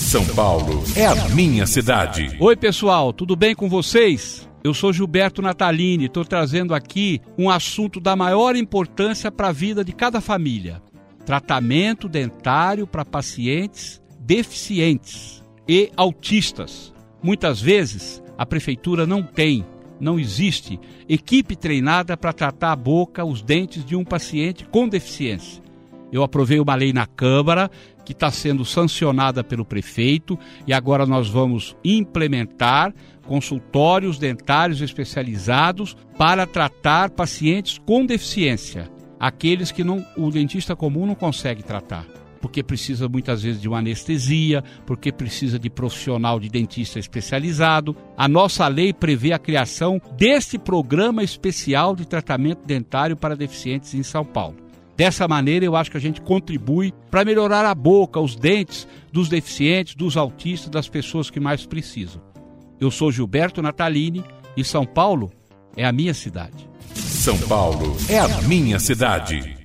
São Paulo é a minha cidade. Oi pessoal, tudo bem com vocês? Eu sou Gilberto Natalini, estou trazendo aqui um assunto da maior importância para a vida de cada família. Tratamento dentário para pacientes deficientes e autistas. Muitas vezes a prefeitura não existe equipe treinada para tratar a boca, os dentes de um paciente com deficiência. Eu aprovei uma lei na Câmara que está sendo sancionada pelo prefeito e agora nós vamos implementar consultórios dentários especializados para tratar pacientes com deficiência, aqueles que o dentista comum não consegue tratar, porque precisa muitas vezes de uma anestesia, porque precisa de profissional de dentista especializado. A nossa lei prevê a criação deste programa especial de tratamento dentário para deficientes em São Paulo. Dessa maneira, eu acho que a gente contribui para melhorar a boca, os dentes dos deficientes, dos autistas, das pessoas que mais precisam. Eu sou Gilberto Natalini e São Paulo é a minha cidade. São Paulo é a minha cidade.